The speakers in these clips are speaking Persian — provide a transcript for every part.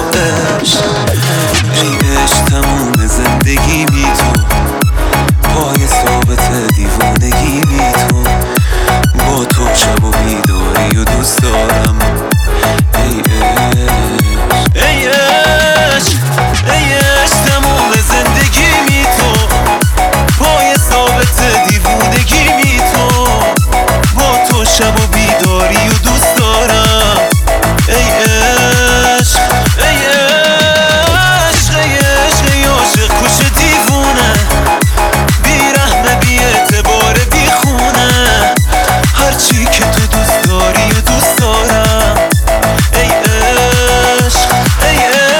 عشق. ای عشق تموم زندگی بی تو، پای ثابت دیوانگی بی تو، با تو شب و بیداری و دوست دارم. ای عشق ای عشق ای عشق تموم زندگی بی تو، پای ثابت دیوانگی بی تو، با تو شب و بیداری و دوست دارم. ای عشق ای عشق ای عشق ای عاشق کش دیوونه، بی رحمه بی اعتبار بی خونه، هرچی که تو دوست داری و دوست دارم. ای عشق ای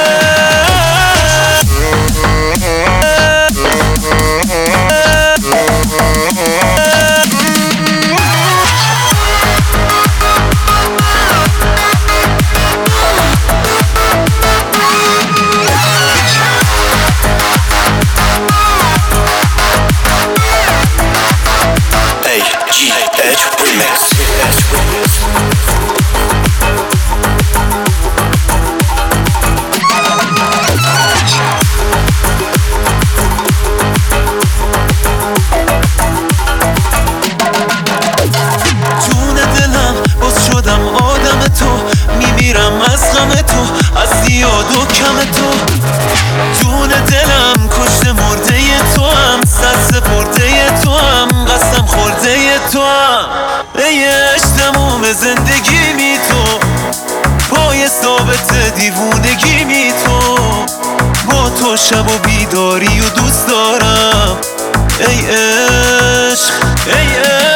یاد و کم تو، جون دلم کشته مرده تو هم، سر سپرده تو هم، قسم خورده تو هم. ای عشق تموم زندگی بی تو، پای ثابت دیوونگی بی تو، با تو شب و بیداری و دوست دارم. ای عشق ای عشق